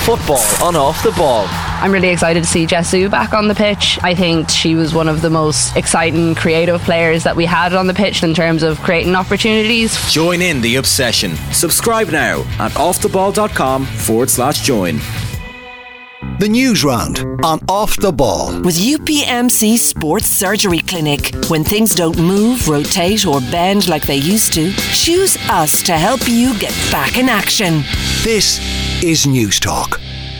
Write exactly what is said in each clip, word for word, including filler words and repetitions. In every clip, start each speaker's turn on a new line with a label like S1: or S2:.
S1: Football on Off the Ball.
S2: I'm really excited to see Jessu back on the pitch. I think she was one of the most exciting, creative players that we had on the pitch in terms of creating opportunities.
S1: Join in the obsession. Subscribe now at offtheball.com forward slash join.
S3: The news round on Off the Ball.
S4: With U P M C Sports Surgery Clinic. When things don't move, rotate or bend like they used to, choose us to help you get back in action.
S3: This is News Talk.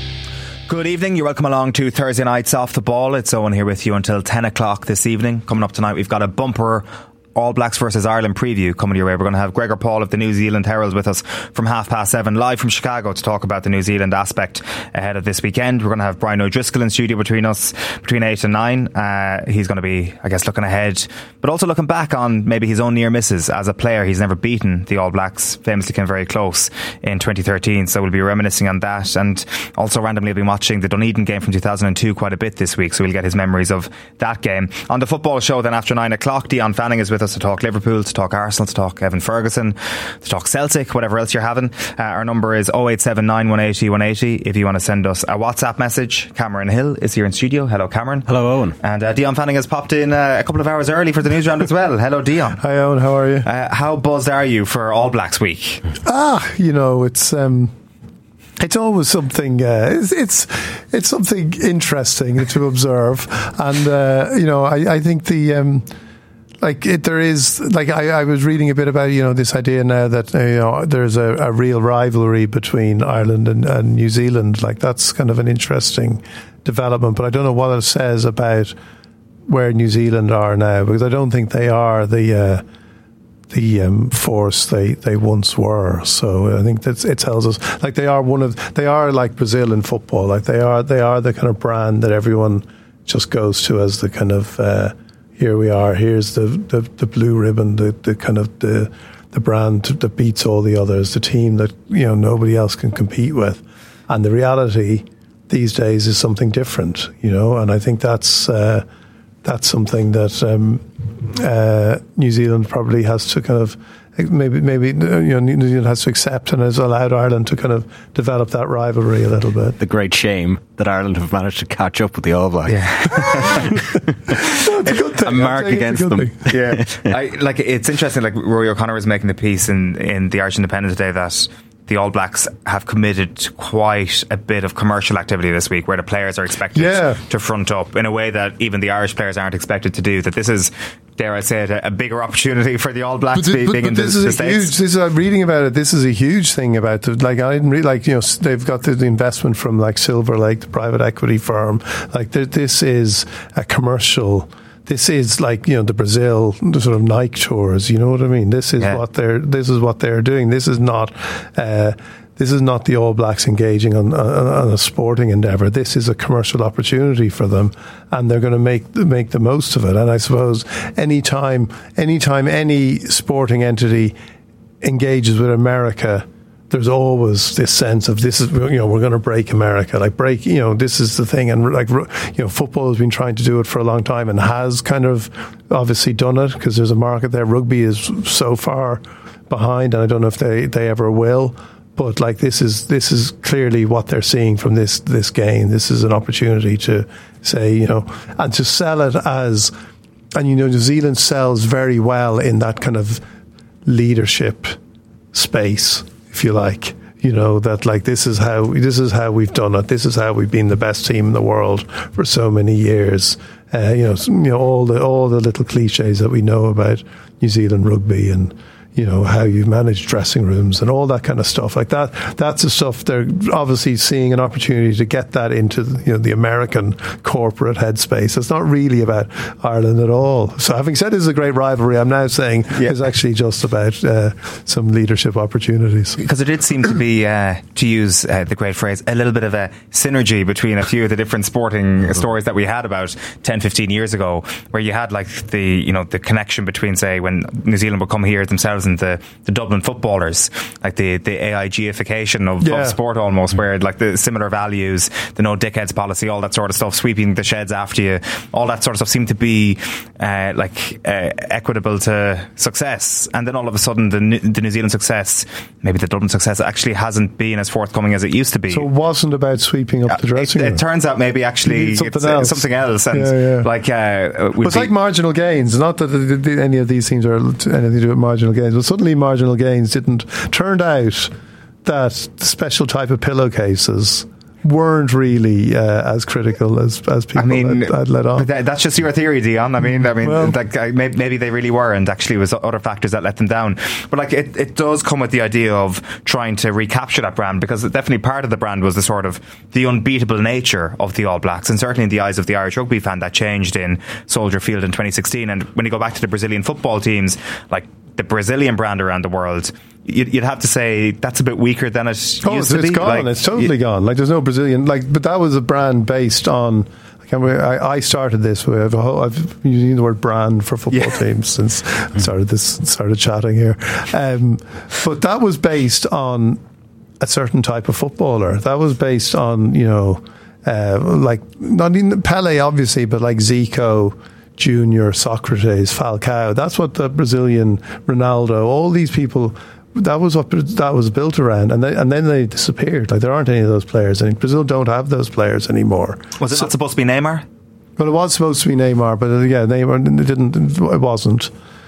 S5: Good evening, you're welcome along to Thursday Night's Off the Ball. It's Owen here with you until ten o'clock this evening. Coming up tonight, we've got a bumper All Blacks versus Ireland preview coming your way. We're going to have Gregor Paul of the New Zealand Herald with us from half past seven, live from Chicago, to talk about the New Zealand aspect ahead of this weekend. We're going to have Brian O'Driscoll in studio between us between eight and nine. Uh, he's going to be, I guess, looking ahead, but also looking back on maybe his own near misses as a player. He's never beaten the All Blacks, famously came very close in twenty thirteen, so we'll be reminiscing on that. And also randomly I've been watching the Dunedin game from two thousand two quite a bit this week, so we'll get his memories of that game. On the football show then after nine o'clock, Dion Fanning is with us to talk Liverpool, to talk Arsenal, to talk Evan Ferguson, to talk Celtic, whatever else you're having. Uh, our number is oh eight seven nine, one eight oh, one eight oh if you want to send us a WhatsApp message. Cameron Hill is here in studio. Hello, Cameron.
S6: Hello, Owen.
S5: And uh, Dion Fanning has popped in uh, a couple of hours early for the news round as well. Hello, Dion.
S7: Hi, Owen. How are you?
S5: Uh, how buzzed are you for All Blacks week?
S7: Ah, you know, it's um, it's always something. Uh, it's, it's it's something interesting to observe, and uh, you know, I, I think the. Um, Like it, there is, like I, I was reading a bit about, you know, this idea now that, uh, you know, there's a, a real rivalry between Ireland and, and New Zealand. Like that's kind of an interesting development, but I don't know what it says about where New Zealand are now, because I don't think they are the uh, the um, force they, they once were. So I think that it tells us, like they are one of, they are like Brazil in football. Like they are, they are the kind of brand that everyone just goes to as the kind of. Uh, Here we are. Here's the, the, the blue ribbon, the, the kind of the the brand that beats all the others, the team that you know nobody else can compete with. And the reality these days is something different, you know. And I think that's uh, that's something that um, uh, New Zealand probably has to kind of maybe maybe you know New Zealand has to accept and has allowed Ireland to kind of develop that rivalry a little bit.
S6: The great shame that Ireland have managed to catch up with the All Blacks.
S5: Yeah.
S7: That's a good thing.
S6: A mark against them.
S5: Yeah, I, like it's interesting. Like Rory O'Connor was making the piece in in the Irish Independent today that the All Blacks have committed to quite a bit of commercial activity this week, where the players are expected
S7: yeah.
S5: to front up in a way that even the Irish players aren't expected to do. That this is, dare I say it, a, a bigger opportunity for the All Blacks
S7: but,
S5: being
S7: but,
S5: but
S7: but
S5: in
S7: this
S5: the,
S7: is
S5: the
S7: a
S5: States.
S7: huge, this is, I'm reading about it. This is a huge thing about the, like I didn't really like you know they've got the, the investment from like Silver Lake, the private equity firm. Like this is a commercial. This is like you know the Brazil the sort of Nike tours. You know what I mean? This is
S5: yeah.
S7: what they're. This is what they're doing. This is not. Uh, This is not the All Blacks engaging on, on, on a sporting endeavour. This is a commercial opportunity for them, and they're going to make make the most of it. And I suppose anytime, anytime any sporting entity engages with America, there's always this sense of this is you know we're going to break America, like break you know this is the thing, and like you know football has been trying to do it for a long time and has kind of obviously done it because there's a market there. Rugby is so far behind, and I don't know if they, they ever will. But like this is this is clearly what they're seeing from this this game. This is an opportunity to say, you know, and to sell it as, and you know, New Zealand sells very well in that kind of leadership space, if you like. You know, that like this is how this is how we've done it. This is how we've been the best team in the world for so many years. Uh, you know, you know all the all the little cliches that we know about New Zealand rugby and. You know, how you manage dressing rooms and all that kind of stuff like that. That's the stuff they're obviously seeing an opportunity to get that into, you know, the American corporate headspace. It's not really about Ireland at all. So having said this is a great rivalry, I'm now saying yeah. it's actually just about uh, some leadership opportunities.
S5: Because it did seem to be, uh, to use uh, the great phrase, a little bit of a synergy between a few of the different sporting mm-hmm. stories that we had about ten, fifteen years ago, where you had like the, you know, the connection between, say, when New Zealand would come here themselves themselves into the Dublin footballers, like the the A I G-ification of,
S7: Yeah.
S5: of sport almost, where like the similar values, the no dickheads policy, all that sort of stuff, sweeping the sheds after you, all that sort of stuff seemed to be uh, like uh, equitable to success. And then all of a sudden the New, the New Zealand success, maybe the Dublin success, actually hasn't been as forthcoming as it used to be.
S7: So it wasn't about sweeping up the dressing
S5: it,
S7: room.
S5: it turns out maybe actually
S7: Something
S5: it's
S7: else.
S5: Uh, something else, and
S7: Yeah, yeah.
S5: like uh, would
S7: It's
S5: be,
S7: like marginal gains. Not that the, the, any of these things are anything to do with marginal gains, but suddenly marginal gains didn't. Turned out that the special type of pillowcases weren't really uh, as critical as as people
S5: I mean,
S7: had, had let on.
S5: but that, that's just your theory, Dion. I mean, I mean,
S7: Well-
S5: like uh, maybe, maybe they really were, and actually it was other factors that let them down. But like, it, it does come with the idea of trying to recapture that brand, because definitely part of the brand was the sort of the unbeatable nature of the All Blacks, and certainly in the eyes of the Irish rugby fan, that changed in Soldier Field in twenty sixteen. And when you go back to the Brazilian football teams, like the Brazilian brand around the world, you'd, you'd have to say that's a bit weaker than it
S7: Oh,
S5: used
S7: it's,
S5: to
S7: it's
S5: be.
S7: gone.
S5: Like,
S7: it's totally
S5: you,
S7: gone. Like there's no Brazilian. Like, but that was a brand based on. I, can't remember, I, I started this with. I've using the word brand for football
S5: Yeah.
S7: teams since I started this. Started chatting here, um, but that was based on a certain type of footballer. That was based on you know, uh, like not even Pele obviously, but like Zico. Junior, Socrates, Falcao. That's what the Brazilian Ronaldo. All these people. That was what that was built around, and they, and then they disappeared. Like there aren't any of those players. And Brazil don't have those players anymore.
S5: was it
S7: So-
S5: not supposed to be Neymar?
S7: Well, it was supposed to be Neymar, but uh, yeah, Neymar it didn't. It wasn't,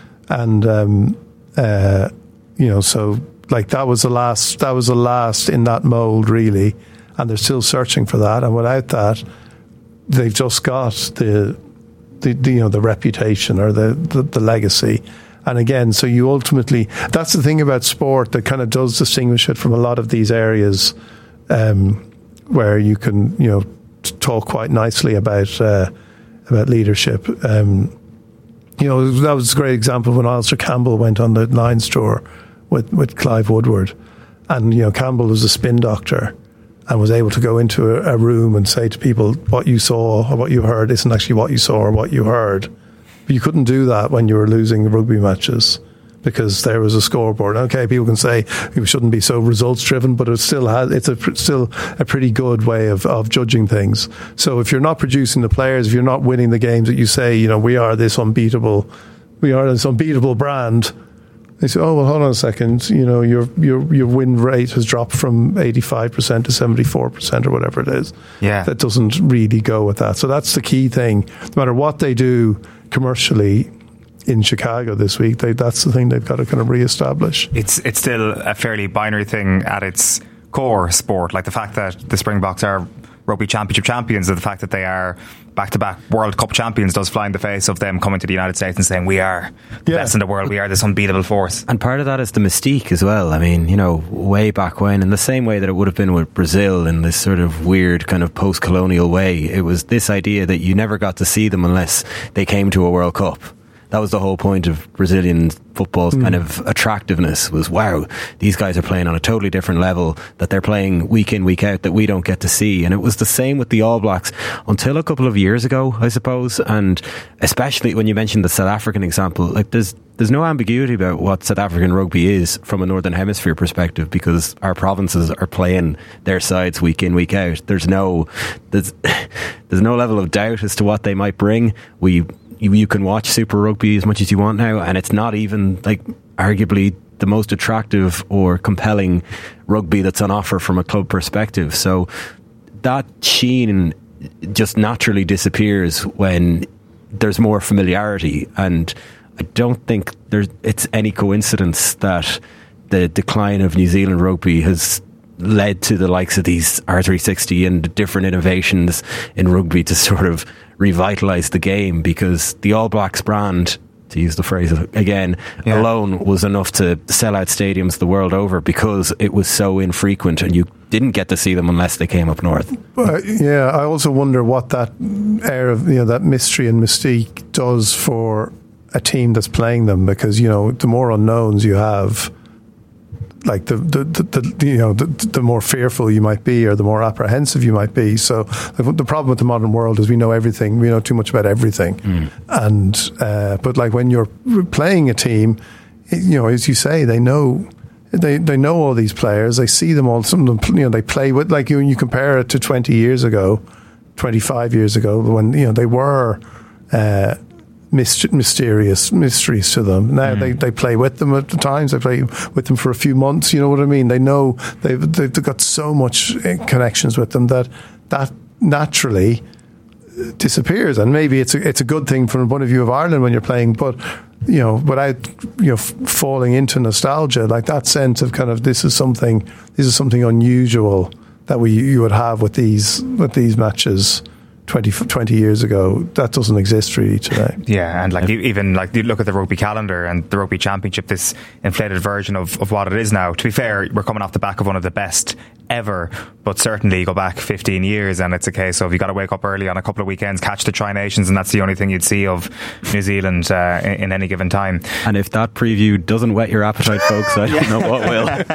S7: and um, uh, you know, so like that was the last. That was the last in that mold, really, and they're still searching for that. And without that, they've just got the. The, the you know the reputation or the, the, the legacy, and again, so you ultimately that's the thing about sport that kind of does distinguish it from a lot of these areas, um, where you can you know t- talk quite nicely about uh, about leadership. Um, you know that was a great example when Alistair Campbell went on the Lions tour with with Clive Woodward, and you know Campbell was a spin doctor. And was able to go into a, a room and say to people, what you saw or what you heard isn't actually what you saw or what you heard. But you couldn't do that when you were losing rugby matches because there was a scoreboard. Okay, people can say we shouldn't be so results driven, but it still has, it's a, still a pretty good way of, of judging things. So if you're not producing the players, if you're not winning the games that you say, you know, we are this unbeatable, we are this unbeatable brand. They say, oh, well, hold on a second. You know, your your your win rate has dropped from eighty-five percent to seventy-four percent or whatever it is.
S5: Yeah.
S7: That doesn't really go with that. So that's the key thing. No matter what they do commercially in Chicago this week, they, that's the thing they've got to kind of reestablish.
S5: It's it's still a fairly binary thing at its core, sport. Like the fact that the Springboks are rugby championship champions, and the fact that they are back-to-back World Cup champions does fly in the face of them coming to the United States and saying we are the
S7: Yeah.
S5: best in the world, we are this unbeatable force.
S6: And part of that is the mystique as well. I mean, you know, way back when, in the same way that it would have been with Brazil in this sort of weird kind of post-colonial way, it was this idea that you never got to see them unless they came to a World Cup. That was the whole point of Brazilian football's mm. kind of attractiveness, was, wow, these guys are playing on a totally different level, that they're playing week in, week out, that we don't get to see. And it was the same with the All Blacks until a couple of years ago, I suppose. And especially when you mentioned the South African example, like there's there's no ambiguity about what South African rugby is from a Northern Hemisphere perspective, because our provinces are playing their sides week in, week out. There's no there's, there's no level of doubt as to what they might bring. We You, you can watch Super Rugby as much as you want now, and it's not even like arguably the most attractive or compelling rugby that's on offer from a club perspective. So that sheen just naturally disappears when there's more familiarity, and I don't think there's it's any coincidence that the decline of New Zealand rugby has led to the likes of these R three sixty and different innovations in rugby to sort of revitalise the game, because the All Blacks brand, to use the phrase again, yeah. alone was enough to sell out stadiums the world over, because it was so infrequent and you didn't get to see them unless they came up north.
S7: Uh, yeah, I also wonder what that air of, you know, that mystery and mystique does for a team that's playing them, because, you know, the more unknowns you have, like the, the, the, the you know the, the more fearful you might be, or the more apprehensive you might be. So the problem with the modern world is we know everything, we know too much about everything. Mm. And uh, but like when you're playing a team, you know, as you say, they know. They they know all these players. They see them all. Some of them, you know, they play with. Like you, when you compare it to twenty years ago, twenty-five years ago, when you know they were uh, myst- mysterious mysteries to them. Now mm. they, they play with them at the times. They play with them for a few months. You know what I mean? They know they've they've got so much connections with them that that naturally disappears. And maybe it's a, it's a good thing from the point of view of Ireland when you're playing, but. You know, without you know f- falling into nostalgia, like that sense of kind of this is something, this is something unusual that we you would have with these with these matches twenty, twenty years ago. That doesn't exist really today.
S5: Yeah, and like even like you look at the rugby calendar and the rugby championship, this inflated version of, of what it is now. To be fair, we're coming off the back of one of the best ever, but certainly you go back fifteen years and it's a case of you got to wake up early on a couple of weekends, catch the Tri-Nations, and that's the only thing you'd see of New Zealand uh, in, in any given time.
S6: And if that preview doesn't whet your appetite, folks, I don't know what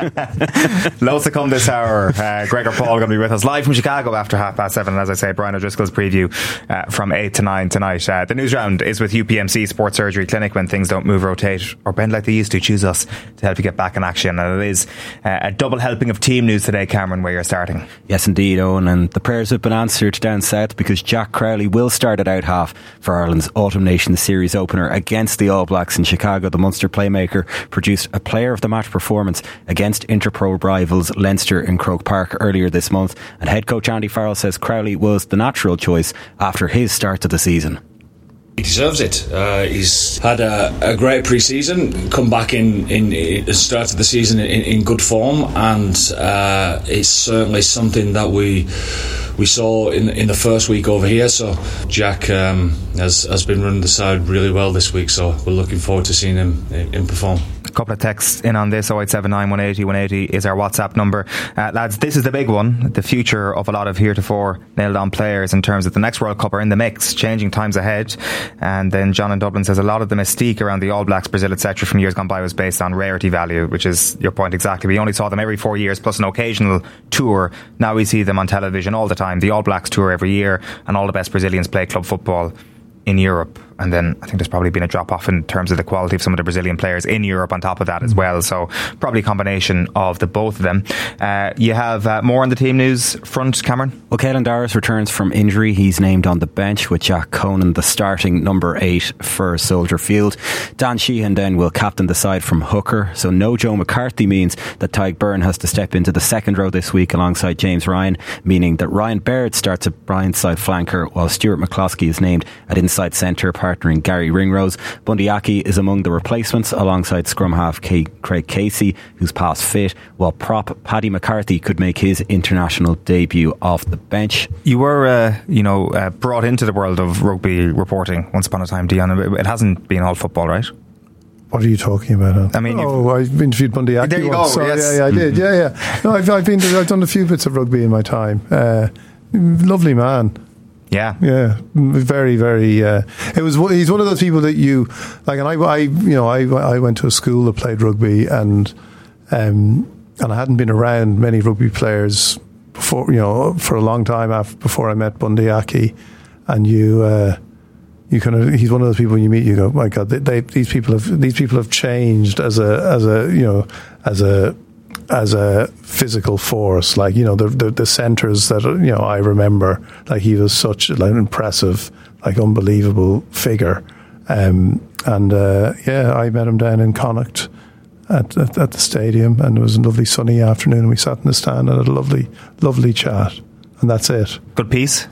S6: will.
S5: Loads to come this hour. uh, Gregor Paul going to be with us live from Chicago after half past seven, and as I say, Brian O'Driscoll's preview uh, from eight to nine tonight. Uh, the news round is with U P M C Sports Surgery Clinic. When things don't move, rotate or bend like they used to, choose us to help you get back in action. And it is uh, a double helping of team news today, Cameron, where you're starting.
S6: Yes indeed, Owen, and the prayers have been answered down south because Jack Crowley will start at out half for Ireland's Autumn Nations Series opener against the All Blacks in Chicago. The Munster playmaker produced a player of the match performance against Interpro rivals Leinster in Croke Park earlier this month, and head coach Andy Farrell says Crowley was the natural choice after his start to the season.
S8: He deserves it. Uh, he's had a, a great pre-season, come back in, in, in the start of the season in, in good form, and uh, it's certainly something that we we saw in in the first week over here. So Jack um, has has been running the side really well this week, so we're looking forward to seeing him, him perform.
S5: A couple of texts in on this. oh eight seven nine, one eight oh, one eight oh is our WhatsApp number. Uh, lads, this is the big one. The future of a lot of heretofore nailed on players in terms of the next World Cup are in the mix, changing times ahead. And then John in Dublin says a lot of the mystique around the All Blacks, Brazil, et cetera from years gone by was based on rarity value, which is your point exactly. We only saw them every four years plus an occasional tour. Now we see them on television all the time. The All Blacks tour every year, and all the best Brazilians play club football in Europe. And then I think there's probably been a drop off in terms of the quality of some of the Brazilian players in Europe on top of that as well. So probably a combination of the both of them. Uh, you have uh, more on the team news front, Cameron?
S6: Well, Caelan Doris returns from injury. He's named on the bench with Jack Conan, the starting number eight for Soldier Field. Dan Sheehan then will captain the side from hooker. So no Joe McCarthy means that Tadhg Byrne has to step into the second row this week alongside James Ryan, meaning that Ryan Baird starts at Brian's side flanker while Stuart McCloskey is named at inside centre, partnering Gary Ringrose. Bundee Aki is among the replacements alongside scrum half K- Craig Casey, who's past fit, while prop Paddy McCarthy could make his international debut off the bench.
S5: You were, uh, you know, uh, brought into the world of rugby reporting once upon a time, Dion. It hasn't been all football, right?
S7: What are you talking about?
S5: I mean,
S7: oh, I've interviewed Bundee Aki.
S5: There you
S7: once,
S5: go.
S7: So
S5: Yes.
S7: yeah, yeah, I did. Yeah, yeah. No, I've, I've been. I've done a few bits of rugby in my time. Uh, lovely man.
S5: Yeah,
S7: yeah, very, very. Uh, it was. He's one of those people that you like, and I, I you know, I, I went to a school that played rugby, and um, and I hadn't been around many rugby players before, you know, for a long time after before I met Bundee Aki, and you, uh, you kind of. He's one of those people when you meet, you go, my God, they, they, these people have these people have changed as a as a you know as a. as a physical force, like, you know, the the, the centres that, you know, I remember, like, he was such like, an impressive, like, unbelievable figure, um, and uh, yeah, I met him down in Connacht at, at at the stadium, and it was a lovely sunny afternoon, and we sat in the stand and had a lovely lovely chat, and that's it.
S5: Good piece.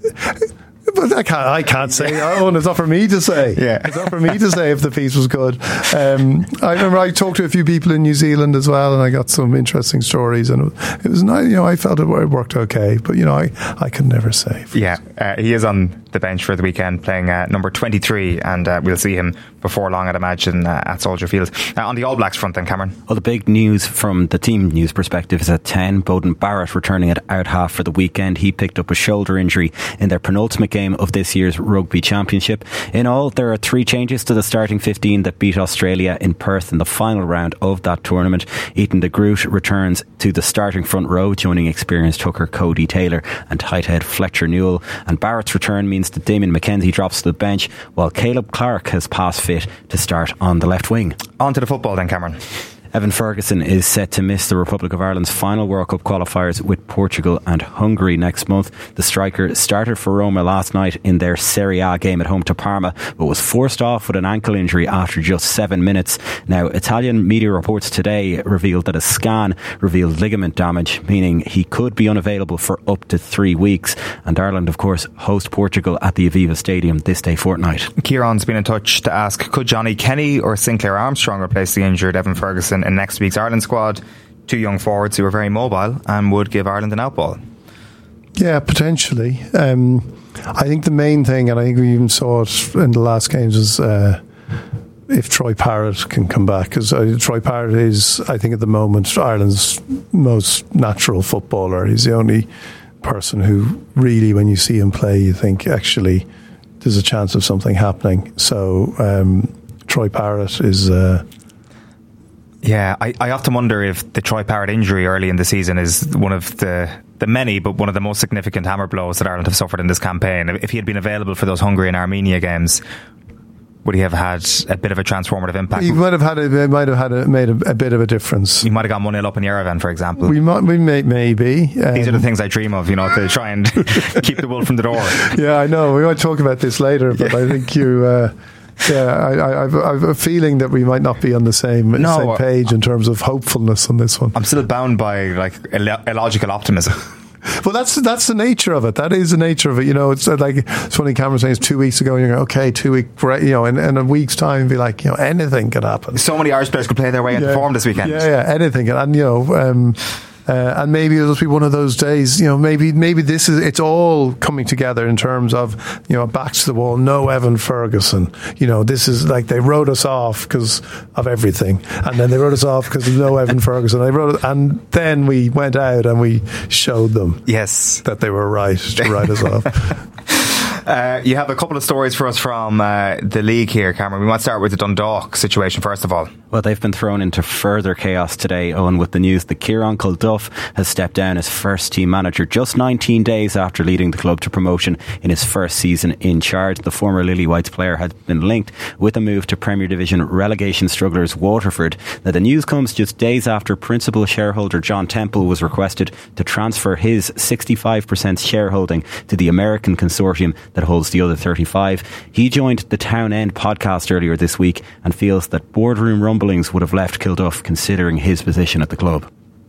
S7: But I can't, I can't say. Oh, and it's not for me to say.
S5: Yeah.
S7: It's not for me to say if the piece was good. Um, I remember I talked to a few people in New Zealand as well, and I got some interesting stories. And it was nice. You know, I felt it worked okay, but you know, I, I could never say.
S5: Yeah, uh, he is on the bench for the weekend, playing uh, number twenty-three, and uh, we'll see him before long, I'd imagine, uh, at Soldier Field. Uh, on the All Blacks front, then, Cameron.
S6: Well, the big news from the team news perspective is at ten. Bowden Barrett returning at out half for the weekend. He picked up a shoulder injury in their penultimate game of this year's Rugby Championship. In all, there are three changes to the starting fifteen that beat Australia in Perth in the final round of that tournament. Ethan de Groot returns to the starting front row, joining experienced hooker Cody Taylor and tight head Fletcher Newell. And Barrett's return means means that Damien McKenzie drops to the bench, while Caleb Clark has passed fit to start on the left wing.
S5: On to the football then, Cameron.
S6: Evan Ferguson is set to miss the Republic of Ireland's final World Cup qualifiers with Portugal and Hungary next month. The striker started for Roma last night in their Serie A game at home to Parma, but was forced off with an ankle injury after just seven minutes. Now, Italian media reports today revealed that a scan revealed ligament damage, meaning he could be unavailable for up to three weeks. And Ireland, of course, host Portugal at the Aviva Stadium this day fortnight.
S5: Kieran's been in touch to ask, could Johnny Kenny or Sinclair Armstrong replace the injured Evan Ferguson in next week's Ireland squad? Two young forwards who are very mobile and would give Ireland an outball.
S7: Yeah, potentially. Um, I think the main thing, and I think we even saw it in the last games, is uh, if Troy Parrott can come back. Because uh, Troy Parrott is, I think at the moment, Ireland's most natural footballer. He's the only person who really, when you see him play, you think actually there's a chance of something happening. So um, Troy Parrott is... Uh,
S5: Yeah, I, I often wonder if the Troy Parrott injury early in the season is one of the, the many, but one of the most significant hammer blows that Ireland have suffered in this campaign. If he had been available for those Hungary and Armenia games, would he have had a bit of a transformative impact?
S7: He might have had a, might have had a, made a, a bit of a difference.
S5: He might have gone one nil up in Yerevan, for example.
S7: We might, we may, maybe. Um,
S5: These are the things I dream of, you know, to try and keep the wool from the door.
S7: Yeah, I know. We might talk about this later, but yeah. I think you. Uh, Yeah, I, I've, I've a feeling that we might not be on the same,
S5: no,
S7: same page in terms of hopefulness on this one.
S5: I'm still bound by like illogical optimism.
S7: Well, that's that's the nature of it. That is the nature of it. You know, it's like it's funny. Cameron saying it's two weeks ago, and you're going, okay, two week, you know, in, in a week's time, be like, you know, anything could happen.
S5: So many Irish players could play their way into
S7: yeah,
S5: form this weekend.
S7: Yeah, yeah, anything, and you know. Um, Uh, and maybe it'll be one of those days, you know, maybe maybe this is, it's all coming together in terms of, you know, backs to the wall, no Evan Ferguson. You know, this is like they wrote us off because of everything. And then they wrote us off because of no Evan Ferguson. They wrote it, and then we went out and we showed them
S5: yes,
S7: that they were right to write us off.
S5: Uh, you have a couple of stories for us from uh, the league here, Cameron. We might start with the Dundalk situation first of all.
S6: Well, they've been thrown into further chaos today, Owen, with the news that Kieran Kilduff has stepped down as first team manager just nineteen days after leading the club to promotion in his first season in charge. The former Lily Whites player had been linked with a move to Premier Division relegation strugglers Waterford. Now, the news comes just days after principal shareholder John Temple was requested to transfer his sixty-five percent shareholding to the American consortium that holds the other thirty-five. He joined the Town End podcast earlier this week and feels that boardroom rumblings would have left Kilduff considering his position at the club.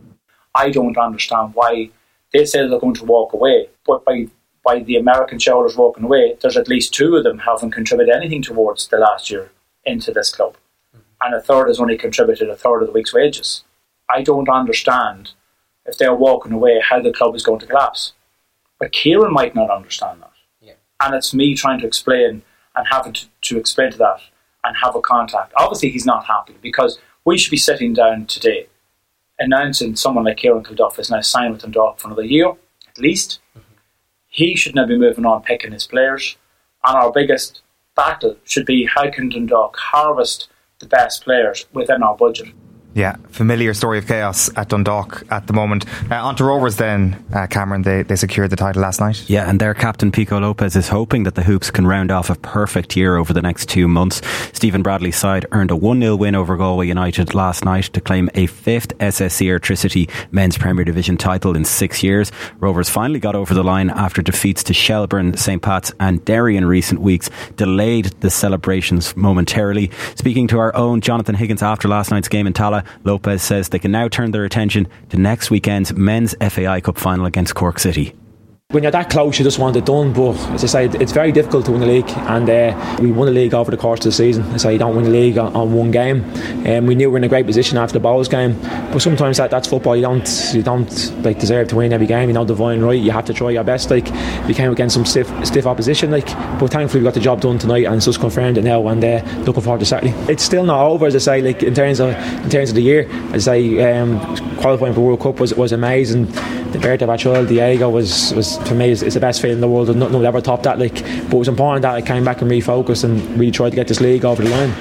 S9: I don't understand why they say they're going to walk away, but by by the American shareholders walking away, there's at least two of them haven't contributed anything towards the last year into this club, and a third has only contributed a third of the week's wages. I don't understand if they're walking away how the club is going to collapse, but Kieran might not understand that. And it's me trying to explain and having to, to explain to that and have a contact. Obviously, he's not happy because we should be sitting down today announcing someone like Kieran Kilduff is now signed with Dundalk for another year, at least. Mm-hmm. He should now be moving on, picking his players. And our biggest battle should be how can Dundalk harvest the best players within our budget.
S5: Yeah, familiar story of chaos at Dundalk at the moment. Uh, on to Rovers then, uh, Cameron. They, they secured the title last night.
S6: Yeah, and their captain Pico Lopez is hoping that the Hoops can round off a perfect year over the next two months. Stephen Bradley's side earned a one nil win over Galway United last night to claim a fifth S S C Airtricity Men's Premier Division title in six years. Rovers finally got over the line after defeats to Shelburne, Saint Pat's and Derry in recent weeks delayed the celebrations momentarily. Speaking to our own Jonathan Higgins after last night's game in Tala, Lopez says they can now turn their attention to next weekend's Men's F A I Cup final against Cork City.
S10: When you're that close, you just want it done, but as I say, it's very difficult to win the league, and uh, we won the league over the course of the season. As I say, you don't win the league on, on one game, and um, we knew we were in a great position after the Bowls game, but sometimes that, that's football. You don't you don't like deserve to win every game. You know, divine right, you have to try your best. Like, we came against some stiff stiff opposition, like, but thankfully we got the job done tonight, and it's just confirmed it now, and uh, looking forward to Saturday. It's still not over, as I say, like in terms of in terms of the year. As I say, um, qualifying for World Cup was was amazing. The Berta Bachol Diego was, was for me, is, is the best feeling in the world. Nothing will ever top that. Like, but it was important that I came back and refocused and really tried to get this league over the line.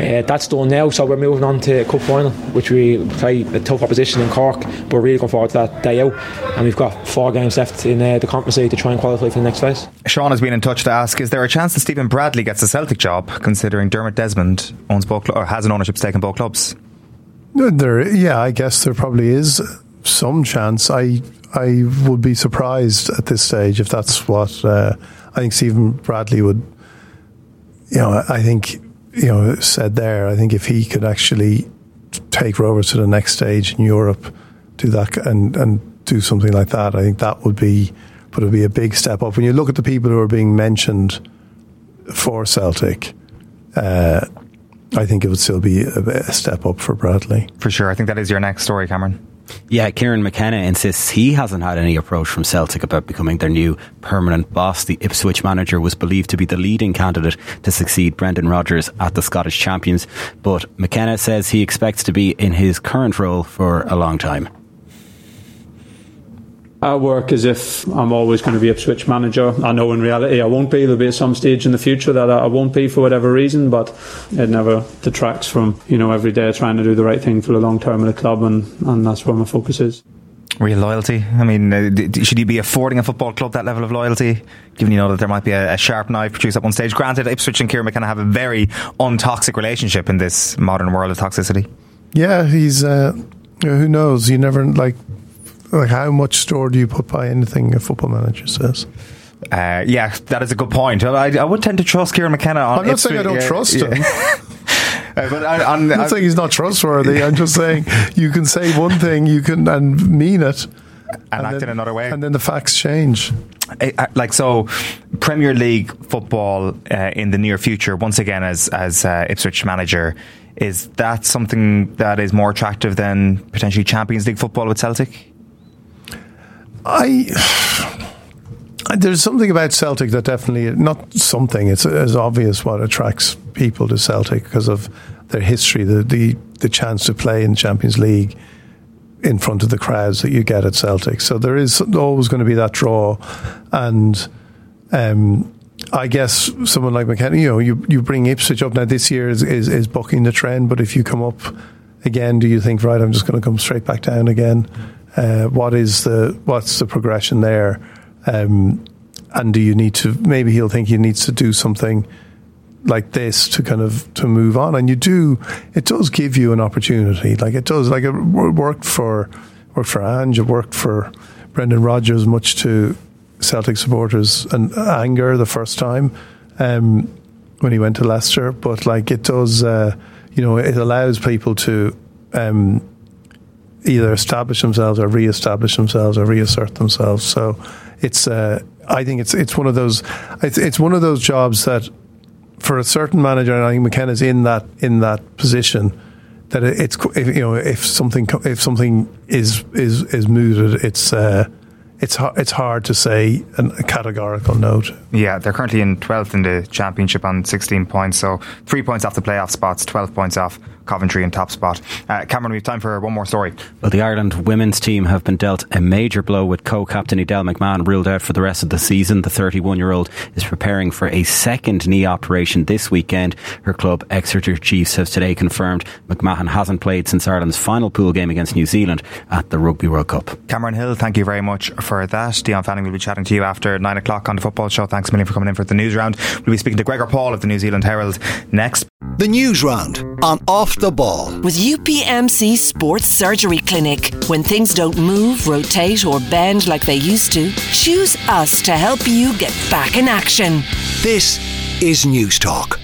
S10: Uh, that's done now, so we're moving on to a cup final, which we play a tough opposition in Cork, but we're really looking forward to that day out, and we've got four games left in uh, the Conference League to try and qualify for the next phase.
S5: Sean has been in touch to ask, is there a chance that Stephen Bradley gets a Celtic job, considering Dermot Desmond owns both cl- or has an ownership stake in both clubs?
S7: There, yeah, I guess there probably is some chance. I I would be surprised at this stage if that's what uh, I think Stephen Bradley would. You know, I think you know said there. I think if he could actually take Rovers to the next stage in Europe, do that and and do something like that, I think that would be, but it would be a big step up. When you look at the people who are being mentioned for Celtic, uh, I think it would still be a, a step up for Bradley.
S5: For sure. I think that is your next story, Cameron.
S6: Yeah, Kieran McKenna insists he hasn't had any approach from Celtic about becoming their new permanent boss. The Ipswich manager was believed to be the leading candidate to succeed Brendan Rodgers at the Scottish champions, but McKenna says he expects to be in his current role for a long time.
S11: I work as if I'm always going to be Ipswich manager. I know in reality I won't be. There'll be some stage in the future that I won't be for whatever reason, but it never detracts from, you know, every day trying to do the right thing for the long term of the club, and, and that's where my focus is.
S5: Real loyalty. I mean, uh, should you be affording a football club that level of loyalty, given you know that there might be a, a sharp knife produced at one stage? Granted, Ipswich and Kieran McKenna have a very untoxic relationship in this modern world of toxicity.
S7: Yeah, he's uh, who knows? You never like. Like, how much store do you put by anything a football manager says?
S5: Uh, yeah, that is a good point. I, I would tend to trust Kieran McKenna on
S7: I'm not
S5: Ipswich.
S7: saying I don't
S5: yeah,
S7: trust
S5: yeah.
S7: him.
S5: uh, but I, I'm,
S7: I'm not
S5: I'm,
S7: saying he's not trustworthy. I'm just saying you can say one thing, you can and mean it,
S5: and, and act
S7: then,
S5: in another way,
S7: and then the facts change.
S5: I, I, like so, Premier League football uh, in the near future. Once again, as as uh, Ipswich manager, is that something that is more attractive than potentially Champions League football with Celtic?
S7: I there's something about Celtic that definitely, not something, it's as obvious what attracts people to Celtic because of their history, the, the the chance to play in Champions League in front of the crowds that you get at Celtic. So there is always going to be that draw, and um, I guess someone like McKenna, you know, you, you bring Ipswich up now. This year is, is is bucking the trend, but if you come up again, do you think, right, I'm just going to come straight back down again? Uh, what is the what's the progression there, um, and do you need to? Maybe he'll think he needs to do something like this to kind of to move on. And you do, it does give you an opportunity. Like it does. Like it worked for worked for Ange. It worked for Brendan Rodgers, much to Celtic supporters and anger the first time um, when he went to Leicester. But like it does, uh, you know, it allows people to. Um, either establish themselves or re-establish themselves or reassert themselves. So it's uh, I think it's it's one of those it's it's one of those jobs that for a certain manager, and I think McKenna's in that in that position, that it's if, you know if something if something is is is mooted, it's uh, it's it's hard to say an, a categorical note.
S5: Yeah, they're currently in twelfth in the Championship on sixteen points, so three points off the playoff spots, twelve points off Coventry in top spot. Uh, Cameron, we have time for one more story.
S6: Well, the Ireland women's team have been dealt a major blow with co-captain Edel McMahon ruled out for the rest of the season. The thirty-one-year-old is preparing for a second knee operation this weekend. Her club, Exeter Chiefs, has today confirmed McMahon hasn't played since Ireland's final pool game against New Zealand at the Rugby World Cup.
S5: Cameron Hill, thank you very much for that. Dion Fanning will be chatting to you after nine o'clock on the Football Show. Thanks a million for coming in for the news round. We'll be speaking to Gregor Paul of the New Zealand Herald next.
S3: The news round on Off the Ball.
S4: With U P M C Sports Surgery Clinic. When things don't move, rotate or bend like they used to, choose us to help you get back in action.
S3: This is News Talk.